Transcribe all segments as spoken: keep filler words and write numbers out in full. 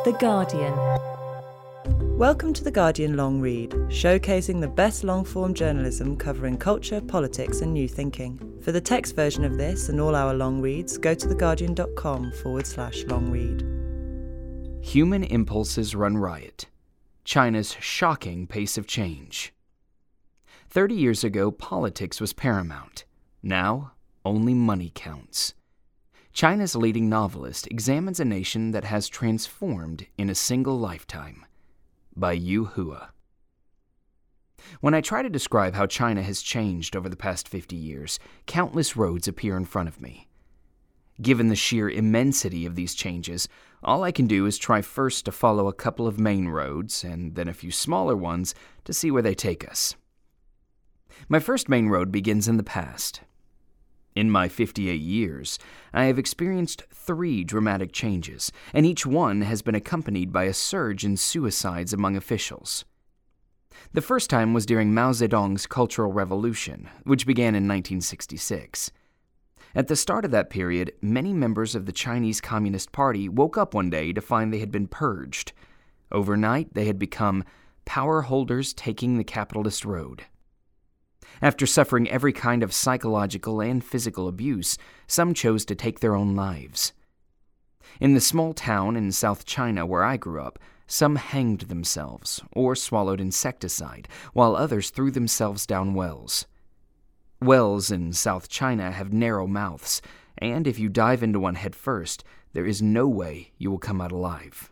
The Guardian. Welcome to The Guardian Long Read, showcasing the best long-form journalism covering culture, politics and new thinking. For the text version of this and all our long reads, go to theguardian.com forward slash long read. Human impulses run riot. China's shocking pace of change. Thirty years ago, politics was paramount. Now, only money counts. China's leading novelist examines a nation that has transformed in a single lifetime. By Yu Hua. When I try to describe how China has changed over the past fifty years, countless roads appear in front of me. Given the sheer immensity of these changes, all I can do is try first to follow a couple of main roads, and then a few smaller ones to see where they take us. My first main road begins in the past. In my fifty-eight years, I have experienced three dramatic changes, and each one has been accompanied by a surge in suicides among officials. The first time was during Mao Zedong's Cultural Revolution, which began in nineteen sixty-six. At the start of that period, many members of the Chinese Communist Party woke up one day to find they had been purged. Overnight, they had become power holders taking the capitalist road. After suffering every kind of psychological and physical abuse, some chose to take their own lives. In the small town in South China where I grew up, some hanged themselves or swallowed insecticide, while others threw themselves down wells. Wells in South China have narrow mouths, and if you dive into one head first, there is no way you will come out alive.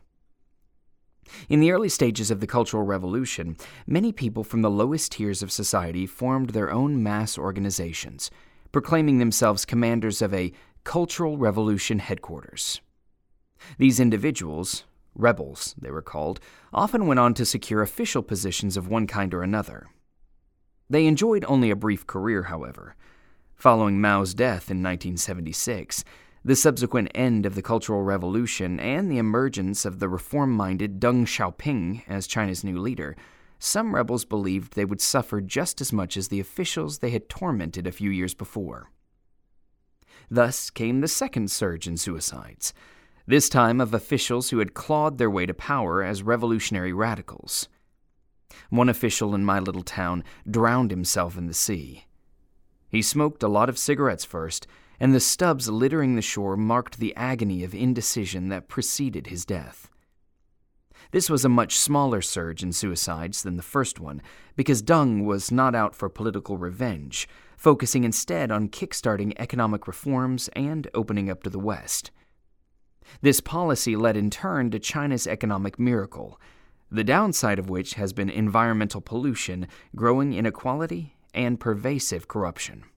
In the early stages of the Cultural Revolution, many people from the lowest tiers of society formed their own mass organizations, proclaiming themselves commanders of a Cultural Revolution headquarters. These individuals, rebels they were called, often went on to secure official positions of one kind or another. They enjoyed only a brief career, however. Following Mao's death in nineteen seventy-six, the subsequent end of the Cultural Revolution, and the emergence of the reform-minded Deng Xiaoping as China's new leader, some rebels believed they would suffer just as much as the officials they had tormented a few years before. Thus came the second surge in suicides, this time of officials who had clawed their way to power as revolutionary radicals. One official in my little town drowned himself in the sea. He smoked a lot of cigarettes first, and the stubs littering the shore marked the agony of indecision that preceded his death. This was a much smaller surge in suicides than the first one, because Deng was not out for political revenge, focusing instead on kickstarting economic reforms and opening up to the West. This policy led in turn to China's economic miracle, the downside of which has been environmental pollution, growing inequality, and pervasive corruption.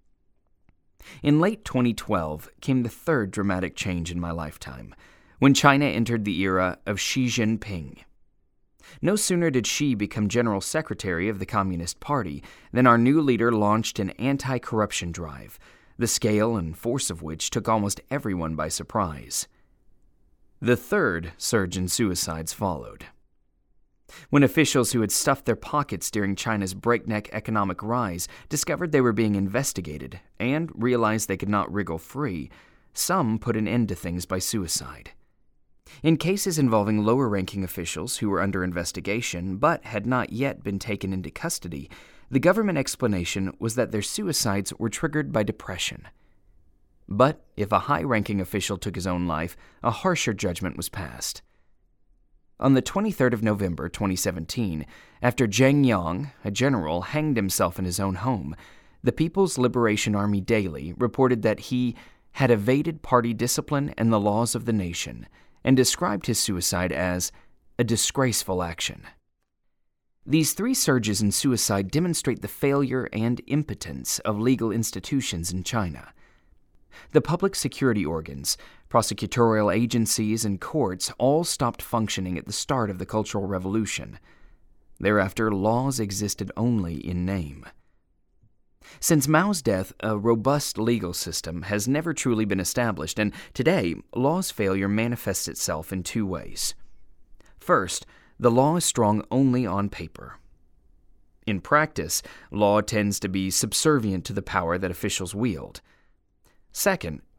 In late twenty twelve came the third dramatic change in my lifetime, when China entered the era of Xi Jinping. No sooner did Xi become General Secretary of the Communist Party than our new leader launched an anti-corruption drive, the scale and force of which took almost everyone by surprise. The third surge in suicides followed. When officials who had stuffed their pockets during China's breakneck economic rise discovered they were being investigated and realized they could not wriggle free, some put an end to things by suicide. In cases involving lower-ranking officials who were under investigation but had not yet been taken into custody, the government explanation was that their suicides were triggered by depression. But if a high-ranking official took his own life, a harsher judgment was passed. On the twenty-third of November twenty seventeen, after Zheng Yang, a general, hanged himself in his own home, the People's Liberation Army Daily reported that he had evaded party discipline and the laws of the nation, and described his suicide as a disgraceful action. These three surges in suicide demonstrate the failure and impotence of legal institutions in China. The public security organs, prosecutorial agencies, and courts all stopped functioning at the start of the Cultural Revolution. Thereafter, laws existed only in name. Since Mao's death, a robust legal system has never truly been established, and today, law's failure manifests itself in two ways. First, the law is strong only on paper. In practice, law tends to be subservient to the power that officials wield. Second,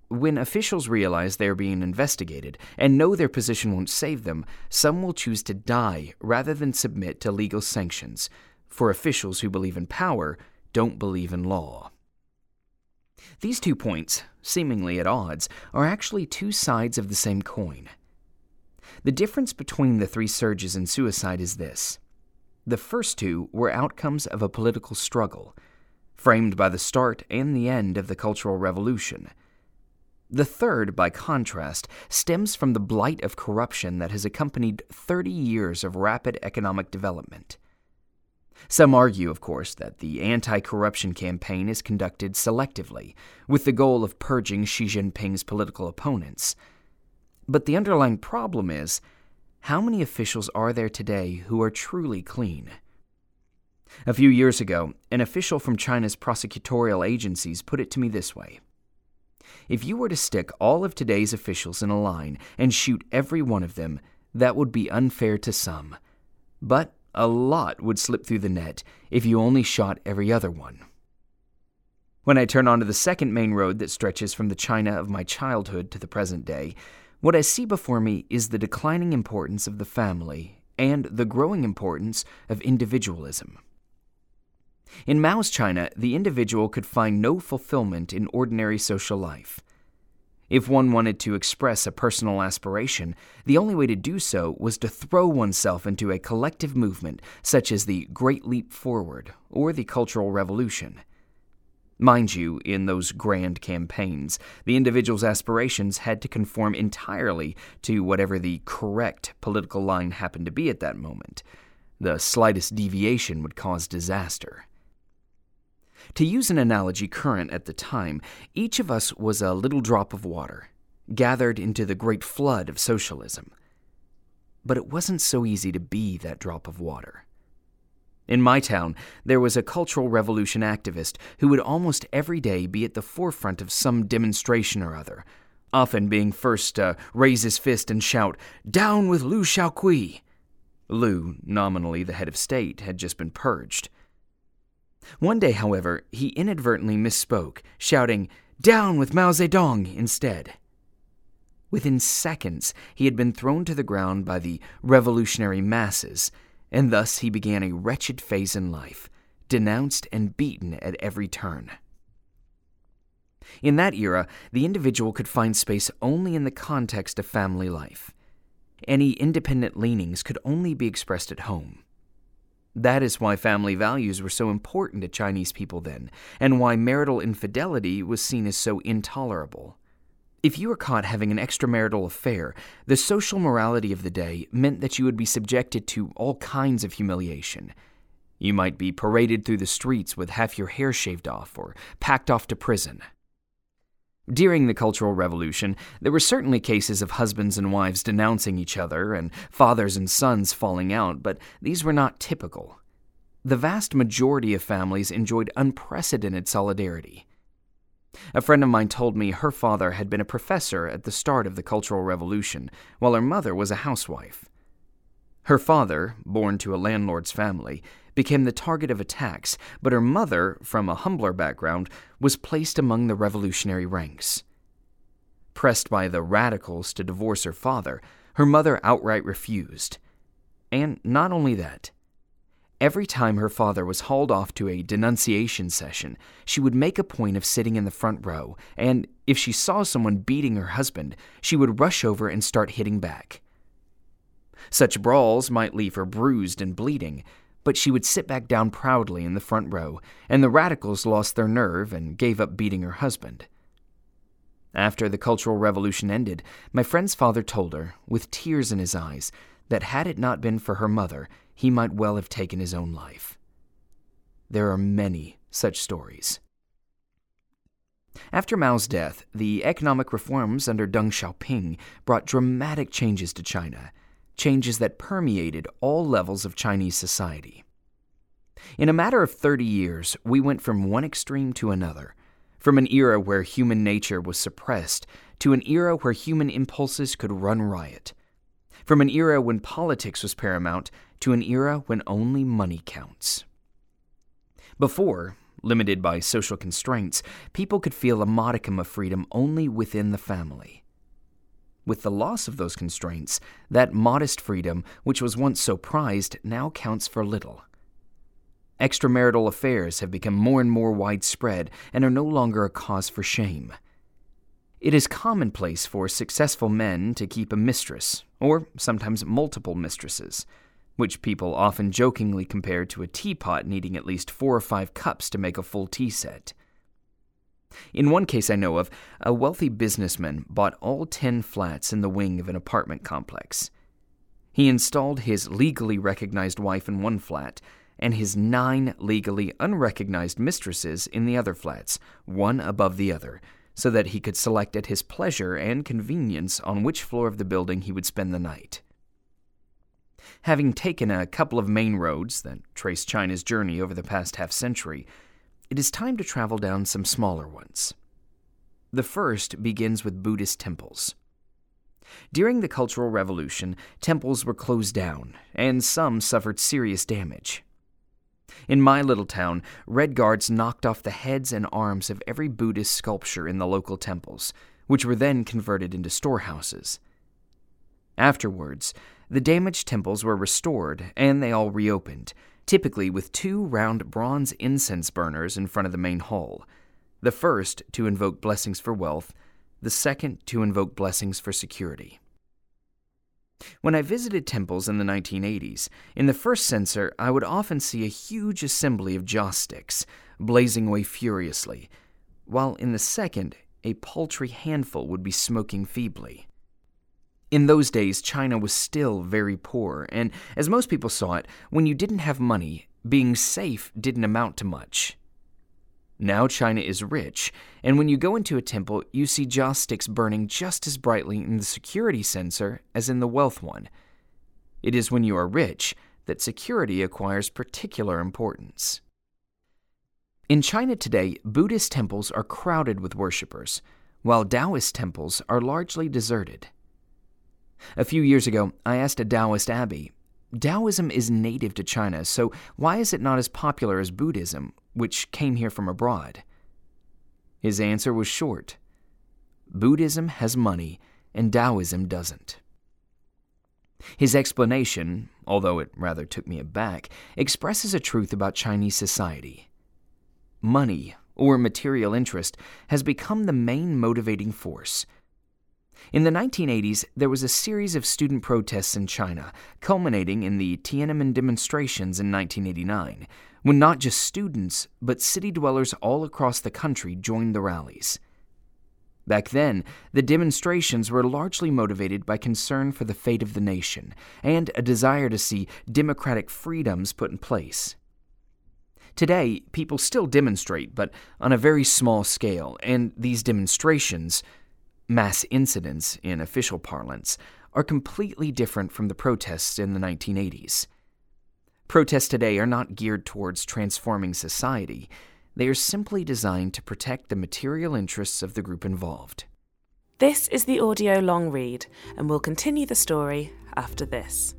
when officials realize they are being investigated and know their position won't save them, some will choose to die rather than submit to legal sanctions, for officials who believe in power don't believe in law. These two points, seemingly at odds, are actually two sides of the same coin. The difference between the three surges in suicide is this. The first two were outcomes of a political struggle, framed by the start and the end of the Cultural Revolution. The third, by contrast, stems from the blight of corruption that has accompanied thirty years of rapid economic development. Some argue, of course, that the anti-corruption campaign is conducted selectively, with the goal of purging Xi Jinping's political opponents. But the underlying problem is, how many officials are there today who are truly clean? A few years ago, an official from China's prosecutorial agencies put it to me this way. If you were to stick all of today's officials in a line and shoot every one of them, that would be unfair to some. But a lot would slip through the net if you only shot every other one. When I turn onto the second main road that stretches from the China of my childhood to the present day, what I see before me is the declining importance of the family and the growing importance of individualism. In Mao's China, the individual could find no fulfillment in ordinary social life. If one wanted to express a personal aspiration, the only way to do so was to throw oneself into a collective movement such as the Great Leap Forward or the Cultural Revolution. Mind you, in those grand campaigns, the individual's aspirations had to conform entirely to whatever the correct political line happened to be at that moment. The slightest deviation would cause disaster. To use an analogy current at the time, each of us was a little drop of water, gathered into the great flood of socialism. But it wasn't so easy to be that drop of water. In my town, there was a Cultural Revolution activist who would almost every day be at the forefront of some demonstration or other, often being first to raise his fist and shout, "Down with Liu Shaoqi!" Liu, nominally the head of state, had just been purged. One day, however, he inadvertently misspoke, shouting, "Down with Mao Zedong!" instead. Within seconds, he had been thrown to the ground by the revolutionary masses, and thus he began a wretched phase in life, denounced and beaten at every turn. In that era, the individual could find space only in the context of family life. Any independent leanings could only be expressed at home. That is why family values were so important to Chinese people then, and why marital infidelity was seen as so intolerable. If you were caught having an extramarital affair, the social morality of the day meant that you would be subjected to all kinds of humiliation. You might be paraded through the streets with half your hair shaved off or packed off to prison. During the Cultural Revolution, there were certainly cases of husbands and wives denouncing each other and fathers and sons falling out, but these were not typical. The vast majority of families enjoyed unprecedented solidarity. A friend of mine told me her father had been a professor at the start of the Cultural Revolution, while her mother was a housewife. Her father, born to a landlord's family, became the target of attacks, but her mother, from a humbler background, was placed among the revolutionary ranks. Pressed by the radicals to divorce her father, her mother outright refused. And not only that. Every time her father was hauled off to a denunciation session, she would make a point of sitting in the front row, and if she saw someone beating her husband, she would rush over and start hitting back. Such brawls might leave her bruised and bleeding, but she would sit back down proudly in the front row, and the radicals lost their nerve and gave up beating her husband. After the Cultural Revolution ended, my friend's father told her, with tears in his eyes, that had it not been for her mother, he might well have taken his own life. There are many such stories. After Mao's death, the economic reforms under Deng Xiaoping brought dramatic changes to China, changes that permeated all levels of Chinese society. In a matter of thirty years, we went from one extreme to another, from an era where human nature was suppressed to an era where human impulses could run riot, from an era when politics was paramount to an era when only money counts. Before, limited by social constraints, people could feel a modicum of freedom only within the family. With the loss of those constraints, that modest freedom, which was once so prized, now counts for little. Extramarital affairs have become more and more widespread and are no longer a cause for shame. It is commonplace for successful men to keep a mistress, or sometimes multiple mistresses, which people often jokingly compare to a teapot needing at least four or five cups to make a full tea set. In one case I know of, a wealthy businessman bought all ten flats in the wing of an apartment complex. He installed his legally recognized wife in one flat, and his nine legally unrecognized mistresses in the other flats, one above the other, so that he could select at his pleasure and convenience on which floor of the building he would spend the night. Having taken a couple of main roads that trace China's journey over the past half-century, it is time to travel down some smaller ones. The first begins with Buddhist temples. During the Cultural Revolution, temples were closed down, and some suffered serious damage. In my little town, Red Guards knocked off the heads and arms of every Buddhist sculpture in the local temples, which were then converted into storehouses. Afterwards, the damaged temples were restored, and they all reopened, typically with two round bronze incense burners in front of the main hall, the first to invoke blessings for wealth, the second to invoke blessings for security. When I visited temples in the nineteen eighties, in the first censer I would often see a huge assembly of joss sticks, blazing away furiously, while in the second, a paltry handful would be smoking feebly. In those days, China was still very poor, and as most people saw it, when you didn't have money, being safe didn't amount to much. Now China is rich, and when you go into a temple, you see joss sticks burning just as brightly in the security censer as in the wealth one. It is when you are rich that security acquires particular importance. In China today, Buddhist temples are crowded with worshippers, while Taoist temples are largely deserted. A few years ago, I asked a Taoist abbey, Taoism is native to China, so why is it not as popular as Buddhism, which came here from abroad? His answer was short. Buddhism has money, and Taoism doesn't. His explanation, although it rather took me aback, expresses a truth about Chinese society. Money, or material interest, has become the main motivating force. In the nineteen eighties, there was a series of student protests in China, culminating in the Tiananmen demonstrations in nineteen eighty-nine, when not just students, but city dwellers all across the country joined the rallies. Back then, the demonstrations were largely motivated by concern for the fate of the nation and a desire to see democratic freedoms put in place. Today, people still demonstrate, but on a very small scale, and these demonstrations, mass incidents in official parlance, are completely different from the protests in the nineteen eighties. Protests today are not geared towards transforming society. They are simply designed to protect the material interests of the group involved. This is the audio long read, and we'll continue the story after this.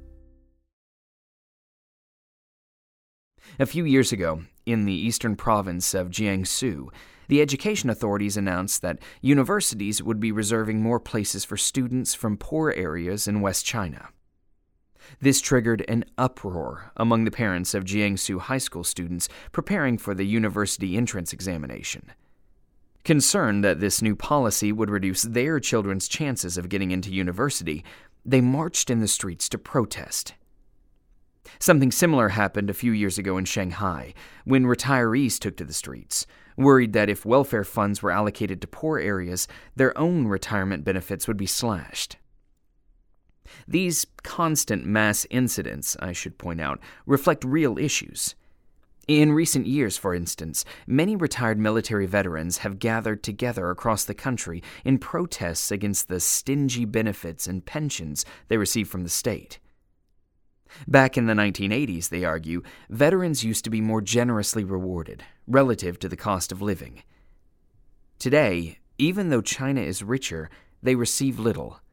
A few years ago, in the eastern province of Jiangsu, the education authorities announced that universities would be reserving more places for students from poor areas in West China. This triggered an uproar among the parents of Jiangsu high school students preparing for the university entrance examination. Concerned that this new policy would reduce their children's chances of getting into university, they marched in the streets to protest. Something similar happened a few years ago in Shanghai, when retirees took to the streets, worried that if welfare funds were allocated to poor areas, their own retirement benefits would be slashed. These constant mass incidents, I should point out, reflect real issues. In recent years, for instance, many retired military veterans have gathered together across the country in protests against the stingy benefits and pensions they receive from the state. Back in the nineteen eighties, they argue, veterans used to be more generously rewarded, relative to the cost of living. Today, even though China is richer, they receive little.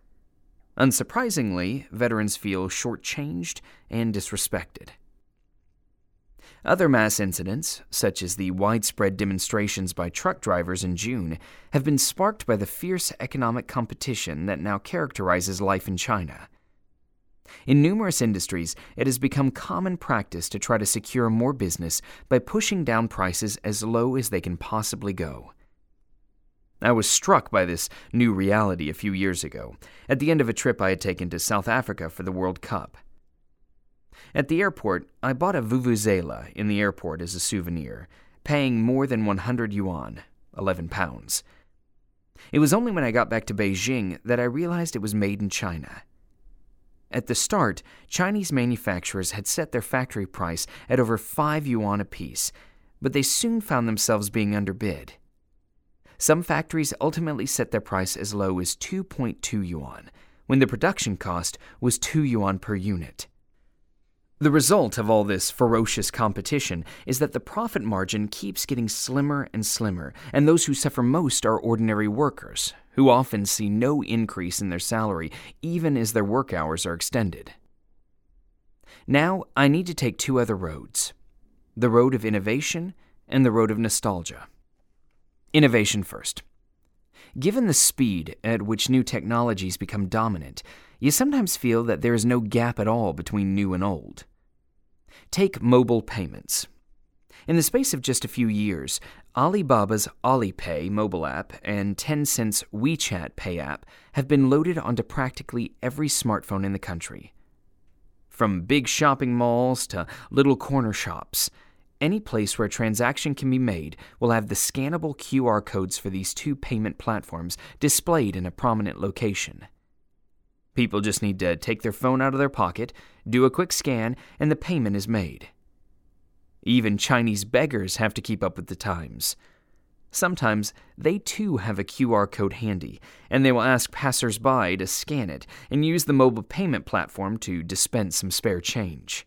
Unsurprisingly, veterans feel shortchanged and disrespected. Other mass incidents, such as the widespread demonstrations by truck drivers in June, have been sparked by the fierce economic competition that now characterizes life in China. In numerous industries, it has become common practice to try to secure more business by pushing down prices as low as they can possibly go. I was struck by this new reality a few years ago, at the end of a trip I had taken to South Africa for the World Cup. At the airport, I bought a vuvuzela in the airport as a souvenir, paying more than one hundred yuan, eleven pounds. It was only when I got back to Beijing that I realized it was made in China. At the start, Chinese manufacturers had set their factory price at over five yuan apiece, but they soon found themselves being underbid. Some factories ultimately set their price as low as two point two yuan, when the production cost was two yuan per unit. The result of all this ferocious competition is that the profit margin keeps getting slimmer and slimmer, and those who suffer most are ordinary workers, who often see no increase in their salary even as their work hours are extended. Now, I need to take two other roads, the road of innovation and the road of nostalgia. Innovation first. Given the speed at which new technologies become dominant, you sometimes feel that there is no gap at all between new and old. Take mobile payments. In the space of just a few years, Alibaba's Alipay mobile app and Tencent's WeChat Pay app have been loaded onto practically every smartphone in the country. From big shopping malls to little corner shops, any place where a transaction can be made will have the scannable Q R codes for these two payment platforms displayed in a prominent location. People just need to take their phone out of their pocket, do a quick scan, and the payment is made. Even Chinese beggars have to keep up with the times. Sometimes they too have a Q R code handy, and they will ask passers-by to scan it and use the mobile payment platform to dispense some spare change.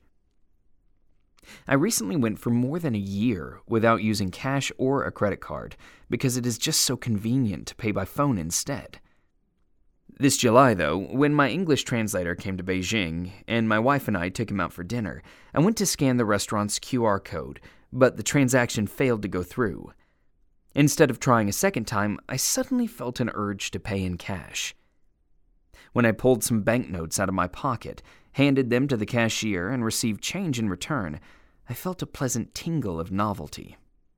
I recently went for more than a year without using cash or a credit card because it is just so convenient to pay by phone instead. This July, though, when my English translator came to Beijing and my wife and I took him out for dinner, I went to scan the restaurant's Q R code, but the transaction failed to go through. Instead of trying a second time, I suddenly felt an urge to pay in cash. When I pulled some banknotes out of my pocket, handed them to the cashier, and received change in return, I felt a pleasant tingle of novelty.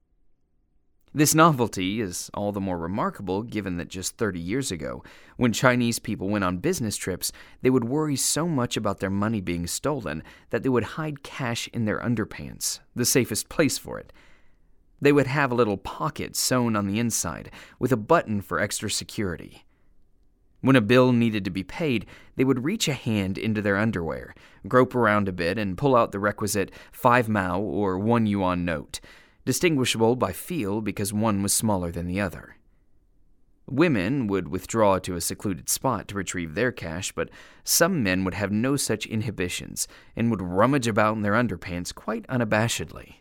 This novelty is all the more remarkable given that just thirty years ago, when Chinese people went on business trips, they would worry so much about their money being stolen that they would hide cash in their underpants, the safest place for it. They would have a little pocket sewn on the inside with a button for extra security. When a bill needed to be paid, they would reach a hand into their underwear, grope around a bit, and pull out the requisite five mao or one yuan note, distinguishable by feel because one was smaller than the other. Women would withdraw to a secluded spot to retrieve their cash, but some men would have no such inhibitions and would rummage about in their underpants quite unabashedly.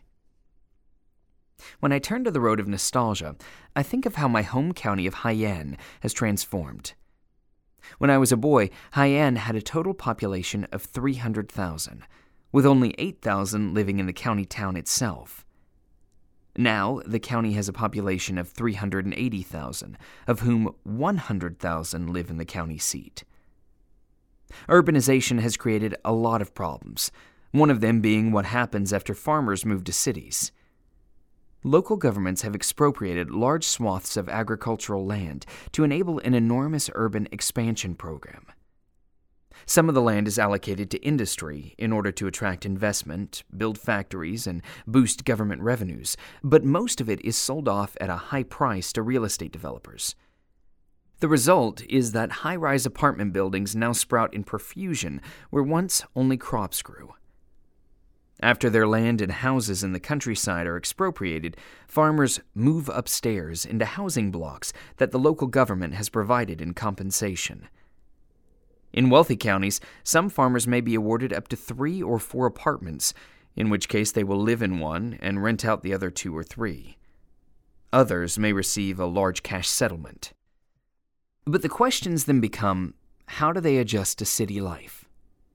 When I turn to the road of nostalgia, I think of how my home county of Haiyan has transformed. When I was a boy, Haiyan had a total population of three hundred thousand, with only eight thousand living in the county town itself. Now, the county has a population of three hundred eighty thousand, of whom one hundred thousand live in the county seat. Urbanization has created a lot of problems, one of them being what happens after farmers move to cities. Local governments have expropriated large swaths of agricultural land to enable an enormous urban expansion program. Some of the land is allocated to industry in order to attract investment, build factories, and boost government revenues, but most of it is sold off at a high price to real estate developers. The result is that high-rise apartment buildings now sprout in profusion where once only crops grew. After their land and houses in the countryside are expropriated, farmers move upstairs into housing blocks that the local government has provided in compensation. In wealthy counties, some farmers may be awarded up to three or four apartments, in which case they will live in one and rent out the other two or three. Others may receive a large cash settlement. But the questions then become, how do they adjust to city life?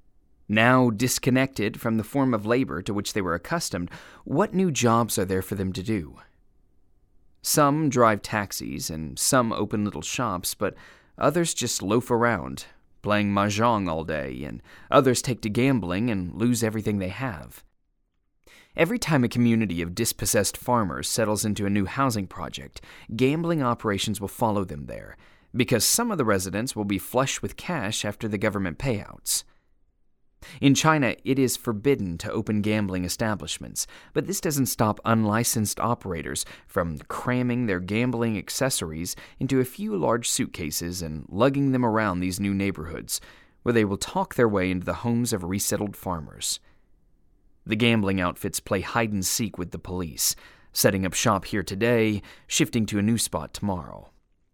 Now disconnected from the form of labor to which they were accustomed, what new jobs are there for them to do? Some drive taxis and some open little shops, but others just loaf around, playing mahjong all day, and others take to gambling and lose everything they have. Every time a community of dispossessed farmers settles into a new housing project, gambling operations will follow them there, because some of the residents will be flush with cash after the government payouts. In China, it is forbidden to open gambling establishments, but this doesn't stop unlicensed operators from cramming their gambling accessories into a few large suitcases and lugging them around these new neighborhoods, where they will talk their way into the homes of resettled farmers. The gambling outfits play hide-and-seek with the police, setting up shop here today, shifting to a new spot tomorrow.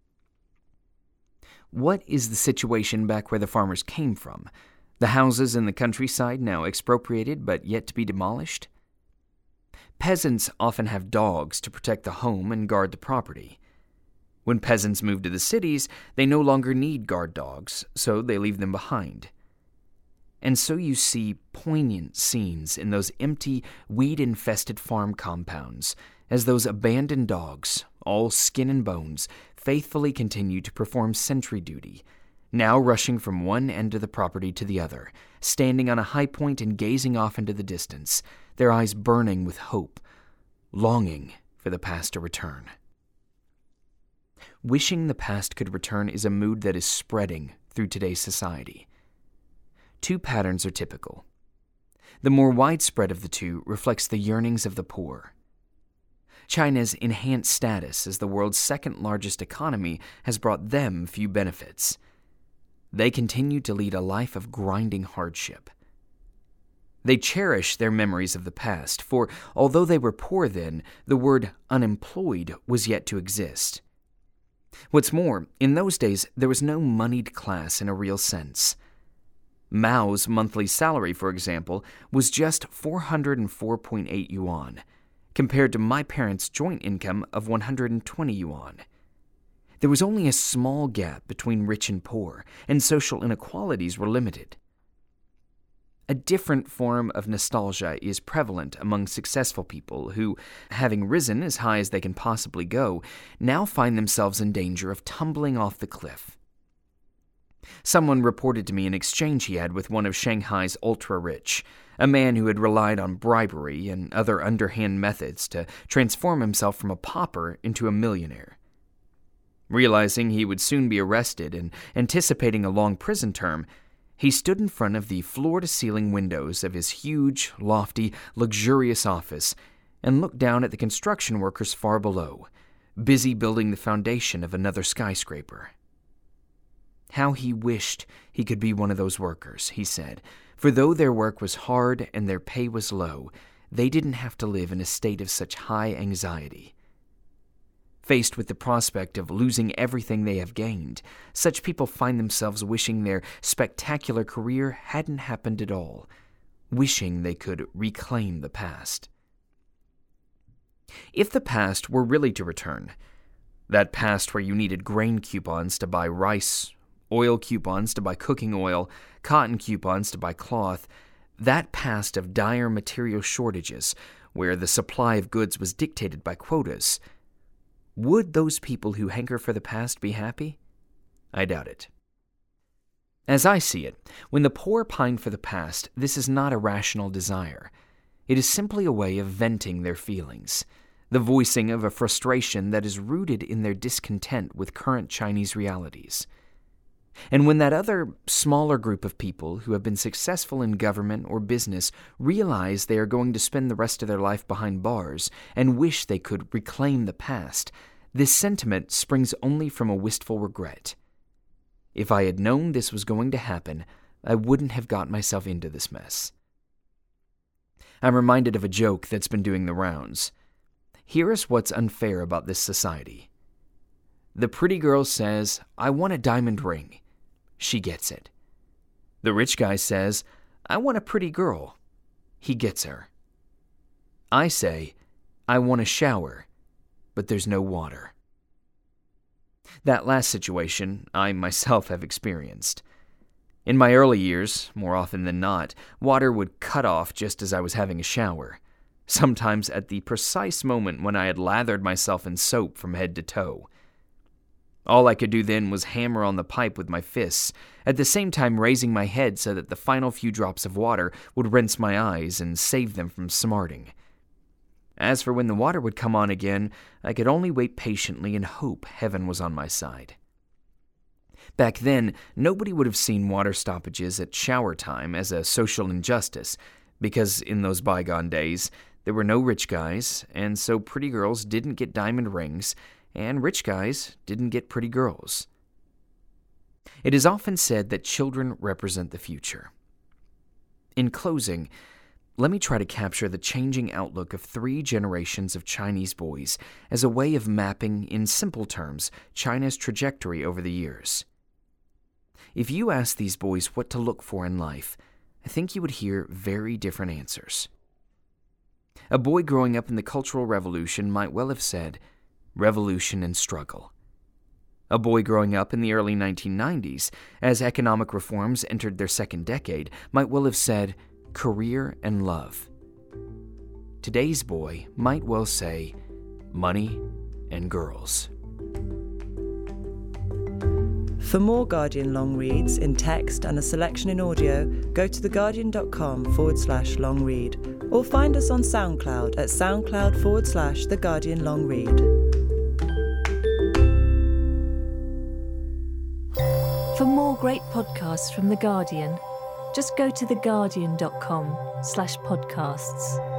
What is the situation back where the farmers came from? The houses in the countryside now expropriated but yet to be demolished? Peasants often have dogs to protect the home and guard the property. When peasants move to the cities, they no longer need guard dogs, so they leave them behind. And so you see poignant scenes in those empty, weed-infested farm compounds, as those abandoned dogs, all skin and bones, faithfully continue to perform sentry duty, now rushing from one end of the property to the other, standing on a high point and gazing off into the distance, their eyes burning with hope, longing for the past to return. Wishing the past could return is a mood that is spreading through today's society. Two patterns are typical. The more widespread of the two reflects the yearnings of the poor. China's enhanced status as the world's second-largest economy has brought them few benefits. They continue to lead a life of grinding hardship. They cherish their memories of the past, for although they were poor then, the word unemployed was yet to exist. What's more, in those days, there was no moneyed class in a real sense. Mao's monthly salary, for example, was just four hundred four point eight yuan, compared to my parents' joint income of one hundred twenty yuan. There was only a small gap between rich and poor, and social inequalities were limited. A different form of nostalgia is prevalent among successful people who, having risen as high as they can possibly go, now find themselves in danger of tumbling off the cliff. Someone reported to me an exchange he had with one of Shanghai's ultra-rich, a man who had relied on bribery and other underhand methods to transform himself from a pauper into a millionaire. Realizing he would soon be arrested and anticipating a long prison term, he stood in front of the floor-to-ceiling windows of his huge, lofty, luxurious office and looked down at the construction workers far below, busy building the foundation of another skyscraper. How he wished he could be one of those workers, he said, for though their work was hard and their pay was low, they didn't have to live in a state of such high anxiety. Faced with the prospect of losing everything they have gained, such people find themselves wishing their spectacular career hadn't happened at all, wishing they could reclaim the past. If the past were really to return, that past where you needed grain coupons to buy rice, oil coupons to buy cooking oil, cotton coupons to buy cloth, that past of dire material shortages, where the supply of goods was dictated by quotas, would those people who hanker for the past be happy? I doubt it. As I see it, when the poor pine for the past, this is not a rational desire. It is simply a way of venting their feelings, the voicing of a frustration that is rooted in their discontent with current Chinese realities. And when that other, smaller group of people who have been successful in government or business realize they are going to spend the rest of their life behind bars and wish they could reclaim the past, this sentiment springs only from a wistful regret. If I had known this was going to happen, I wouldn't have got myself into this mess. I'm reminded of a joke that's been doing the rounds. Here is what's unfair about this society. The pretty girl says, "I want a diamond ring." She gets it. The rich guy says, "I want a pretty girl." He gets her. I say, "I want a shower," but there's no water. That last situation I myself have experienced. In my early years, more often than not, water would cut off just as I was having a shower, sometimes at the precise moment when I had lathered myself in soap from head to toe. All I could do then was hammer on the pipe with my fists, at the same time raising my head so that the final few drops of water would rinse my eyes and save them from smarting. As for when the water would come on again, I could only wait patiently and hope heaven was on my side. Back then, nobody would have seen water stoppages at shower time as a social injustice, because in those bygone days, there were no rich guys, and so pretty girls didn't get diamond rings, and rich guys didn't get pretty girls. It is often said that children represent the future. In closing, let me try to capture the changing outlook of three generations of Chinese boys as a way of mapping, in simple terms, China's trajectory over the years. If you ask these boys what to look for in life, I think you would hear very different answers. A boy growing up in the Cultural Revolution might well have said, revolution and struggle. A boy growing up in the early nineteen nineties, as economic reforms entered their second decade, might well have said, career and love. Today's boy might well say, money and girls. For more Guardian long reads in text and a selection in audio, go to theguardian.com forward slash long read or find us on SoundCloud at soundcloud forward slash The Guardian Long Read. For more great podcasts from The Guardian, just go to theguardian.com slash podcasts.